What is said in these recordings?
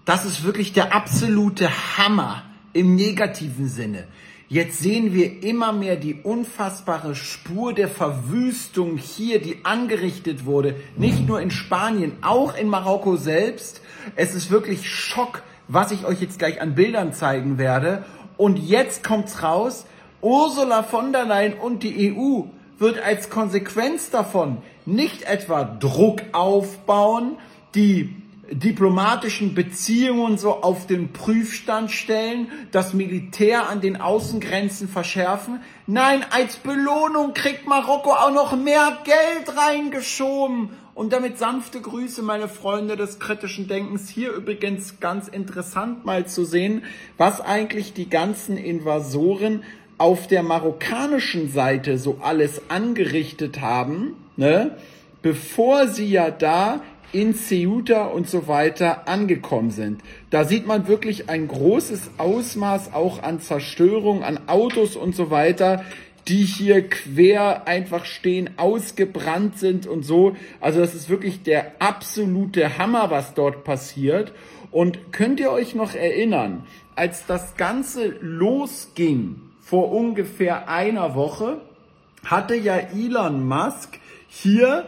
das ist wirklich der absolute Hammer im negativen Sinne. Jetzt sehen wir immer mehr die unfassbare Spur der Verwüstung hier, die angerichtet wurde. Nicht nur in Spanien, auch in Marokko selbst. Es ist wirklich Schock, was ich euch jetzt gleich an Bildern zeigen werde. Und jetzt kommt's raus, Ursula von der Leyen und die EU wird als Konsequenz davon nicht etwa Druck aufbauen, die diplomatischen Beziehungen so auf den Prüfstand stellen, das Militär an den Außengrenzen verschärfen. Nein, als Belohnung kriegt Marokko auch noch mehr Geld reingeschoben. Und damit sanfte Grüße, meine Freunde des kritischen Denkens. Hier übrigens ganz interessant mal zu sehen, was eigentlich die ganzen Invasoren auf der marokkanischen Seite so alles angerichtet haben, ne? Bevor sie ja da in Ceuta und so weiter angekommen sind. Da sieht man wirklich ein großes Ausmaß auch an Zerstörung, an Autos und so weiter, die hier quer einfach stehen, ausgebrannt sind und so. Also das ist wirklich der absolute Hammer, was dort passiert. Und könnt ihr euch noch erinnern, als das Ganze losging vor ungefähr einer Woche, hatte ja Elon Musk hier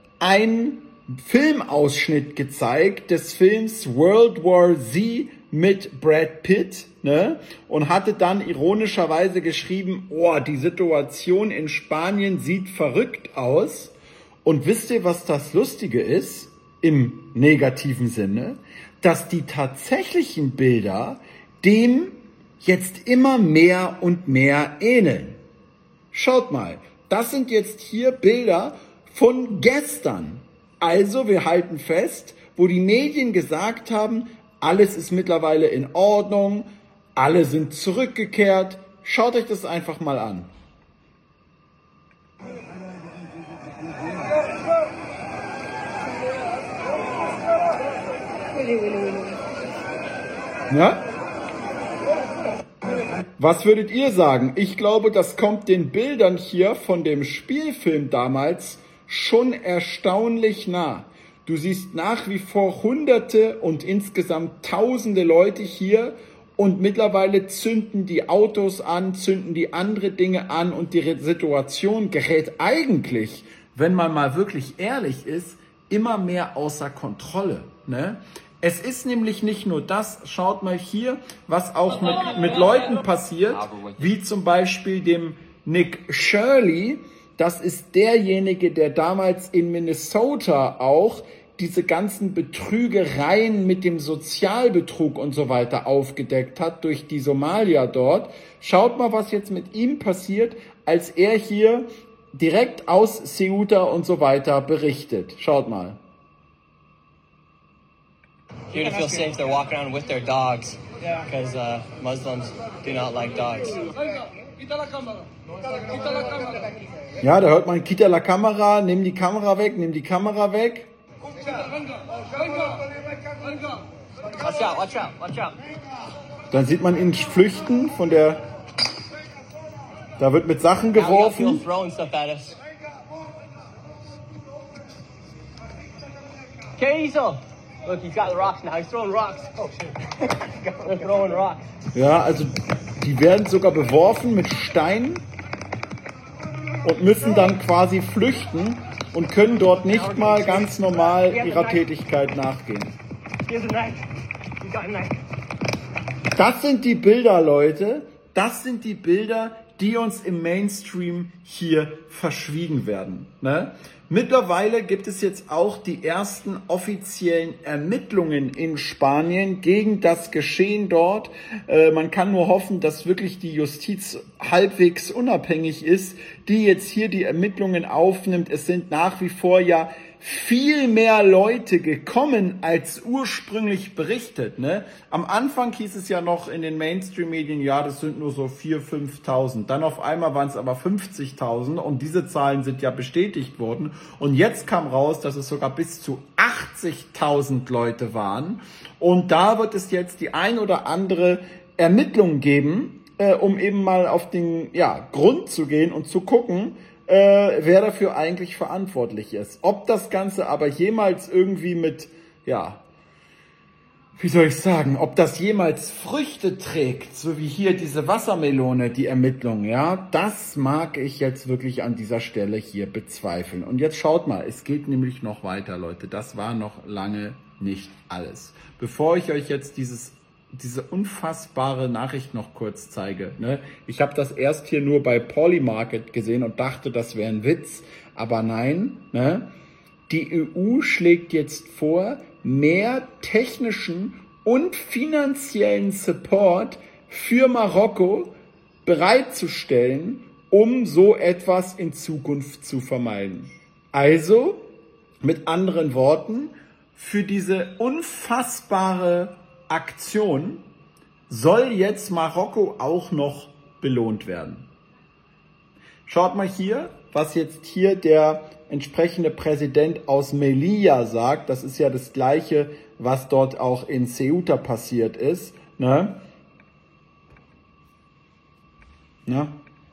ein Filmausschnitt gezeigt des Films World War Z mit Brad Pitt, ne? Und hatte dann ironischerweise geschrieben, oh, die Situation in Spanien sieht verrückt aus. Und wisst ihr, was das Lustige ist? Im negativen Sinne, dass die tatsächlichen Bilder dem jetzt immer mehr und mehr ähneln. Schaut mal, das sind jetzt hier Bilder von gestern. Also, wir halten fest, wo die Medien gesagt haben, alles ist mittlerweile in Ordnung, alle sind zurückgekehrt. Schaut euch das einfach mal an. Ja? Was würdet ihr sagen? Ich glaube, das kommt den Bildern hier von dem Spielfilm damals schon erstaunlich nah. Du siehst nach wie vor Hunderte und insgesamt Tausende Leute hier und mittlerweile zünden die Autos an, zünden die andere Dinge an und die Situation gerät eigentlich, wenn man mal wirklich ehrlich ist, immer mehr außer Kontrolle, ne? Es ist nämlich nicht nur das, schaut mal hier, was auch mit Leuten passiert, wie zum Beispiel dem Nick Shirley. Das ist derjenige, der damals in Minnesota auch diese ganzen Betrügereien mit dem Sozialbetrug und so weiter aufgedeckt hat durch die Somalier dort. Schaut mal, was jetzt mit ihm passiert, als er hier direkt aus Ceuta und so weiter berichtet. Schaut mal. Here to feel safe, they're walking around with their dogs because Muslims do not like dogs. Ja, da hört man Quita la Kamera, nimm die Kamera weg, nimm die Kamera weg. Watch out, watch out, watch out. Dann sieht man ihn flüchten von der... Da wird mit Sachen geworfen. ¿Qué hizo? Look, he's got the rocks now. He's throwing rocks. Oh shit. They're throwing rocks. Ja, also die werden sogar beworfen mit Steinen und müssen dann quasi flüchten und können dort nicht mal ganz normal ihrer Tätigkeit nachgehen. Das sind die Bilder, Leute. Das sind die Bilder, die uns im Mainstream hier verschwiegen werden, ne? Mittlerweile gibt es jetzt auch die ersten offiziellen Ermittlungen in Spanien gegen das Geschehen dort. Man kann nur hoffen, dass wirklich die Justiz halbwegs unabhängig ist, die jetzt hier die Ermittlungen aufnimmt. Es sind nach wie vor ja viel mehr Leute gekommen als ursprünglich berichtet, ne? Am Anfang hieß es ja noch in den Mainstream-Medien, ja, das sind nur so 4.000, 5.000. Dann auf einmal waren es aber 50.000 und diese Zahlen sind ja bestätigt worden. Und jetzt kam raus, dass es sogar bis zu 80.000 Leute waren. Und da wird es jetzt die ein oder andere Ermittlung geben, um eben mal auf den Grund zu gehen und zu gucken, wer dafür eigentlich verantwortlich ist. Ob das Ganze aber jemals irgendwie mit wie soll ich sagen, ob das jemals Früchte trägt, so wie hier diese Wassermelone, die Ermittlung, ja, das mag ich jetzt wirklich an dieser Stelle hier bezweifeln. Und jetzt schaut mal, es geht nämlich noch weiter, Leute. Das war noch lange nicht alles. Bevor ich euch jetzt diese unfassbare Nachricht noch kurz zeige, ne? Ich habe das erst hier nur bei Polymarket gesehen und dachte, das wäre ein Witz, aber nein, ne? Die EU schlägt jetzt vor, mehr technischen und finanziellen Support für Marokko bereitzustellen, um so etwas in Zukunft zu vermeiden. Also, mit anderen Worten, für diese unfassbare Aktion soll jetzt Marokko auch noch belohnt werden. Schaut mal hier, was jetzt hier der entsprechende Präsident aus Melilla sagt. Das ist ja das Gleiche, was dort auch in Ceuta passiert ist. Ne? Na?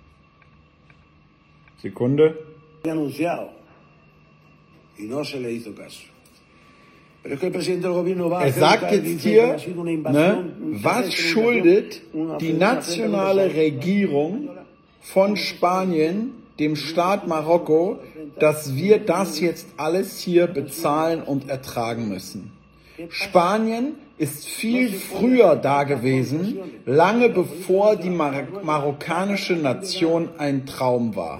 Sekunde. Er sagt jetzt hier, ne, was schuldet die nationale Regierung von Spanien dem Staat Marokko, dass wir das jetzt alles hier bezahlen und ertragen müssen. Spanien ist viel früher da gewesen, lange bevor die marokkanische Nation ein Traum war.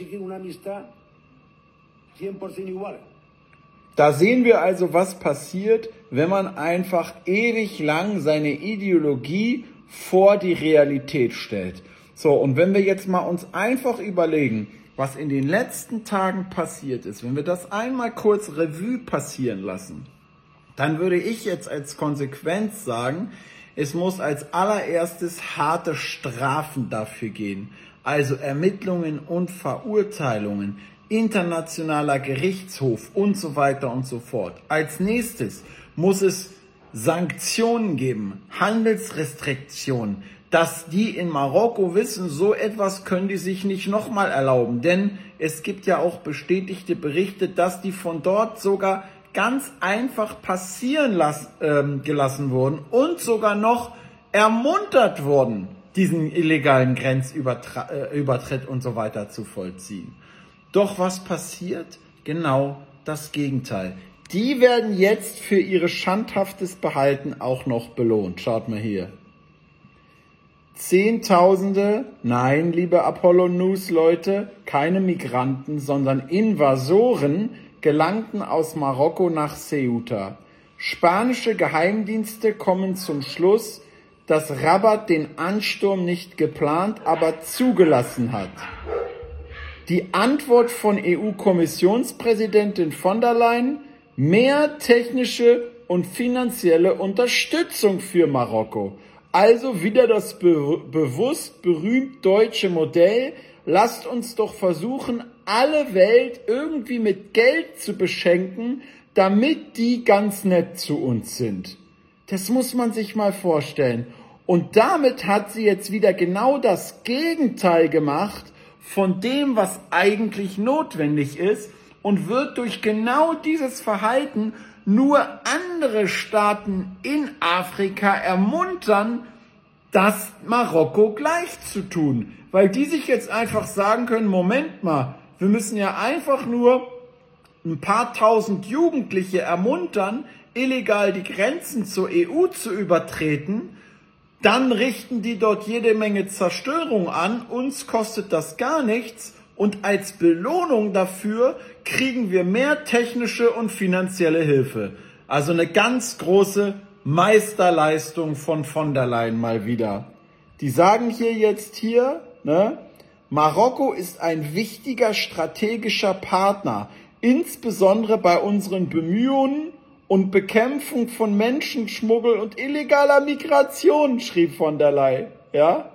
Da sehen wir also, was passiert, wenn man einfach ewig lang seine Ideologie vor die Realität stellt. So, und wenn wir jetzt mal uns einfach überlegen, was in den letzten Tagen passiert ist, wenn wir das einmal kurz Revue passieren lassen, dann würde ich jetzt als Konsequenz sagen, es muss als allererstes harte Strafen dafür gehen. Also Ermittlungen und Verurteilungen, internationaler Gerichtshof und so weiter und so fort. Als nächstes muss es Sanktionen geben, Handelsrestriktionen, dass die in Marokko wissen, so etwas können die sich nicht nochmal erlauben. Denn es gibt ja auch bestätigte Berichte, dass die von dort sogar ganz einfach passieren gelassen wurden und sogar noch ermuntert wurden, diesen illegalen Grenzübertritt und so weiter zu vollziehen. Doch was passiert? Genau das Gegenteil. Die werden jetzt für ihr schandhaftes Verhalten auch noch belohnt. Schaut mal hier. Zehntausende, nein, liebe Apollo News Leute, keine Migranten, sondern Invasoren gelangten aus Marokko nach Ceuta. Spanische Geheimdienste kommen zum Schluss, dass Rabat den Ansturm nicht geplant, aber zugelassen hat. Die Antwort von EU-Kommissionspräsidentin von der Leyen: mehr technische und finanzielle Unterstützung für Marokko. Also wieder das bewusst berühmt deutsche Modell. Lasst uns doch versuchen, alle Welt irgendwie mit Geld zu beschenken, damit die ganz nett zu uns sind. Das muss man sich mal vorstellen. Und damit hat sie jetzt wieder genau das Gegenteil gemacht von dem, was eigentlich notwendig ist, und wird durch genau dieses Verhalten nur andere Staaten in Afrika ermuntern, das Marokko gleich zu tun. Weil die sich jetzt einfach sagen können, Moment mal, wir müssen ja einfach nur ein paar tausend Jugendliche ermuntern, illegal die Grenzen zur EU zu übertreten. Dann richten die dort jede Menge Zerstörung an, uns kostet das gar nichts und als Belohnung dafür kriegen wir mehr technische und finanzielle Hilfe. Also eine ganz große Meisterleistung von der Leyen mal wieder. Die sagen hier, ne, Marokko ist ein wichtiger strategischer Partner, insbesondere bei unseren Bemühungen und Bekämpfung von Menschenschmuggel und illegaler Migration, schrieb von der Leyen. Ja?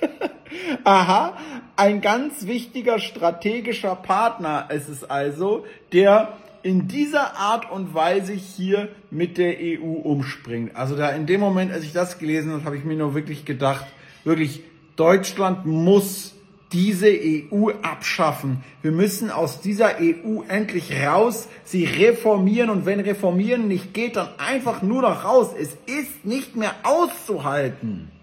Aha, ein ganz wichtiger strategischer Partner ist es also, der in dieser Art und Weise hier mit der EU umspringt. Also da in dem Moment, als ich das gelesen habe, habe ich mir nur wirklich gedacht, wirklich, Deutschland muss diese EU abschaffen. Wir müssen aus dieser EU endlich raus, sie reformieren und wenn reformieren nicht geht, dann einfach nur noch raus. Es ist nicht mehr auszuhalten.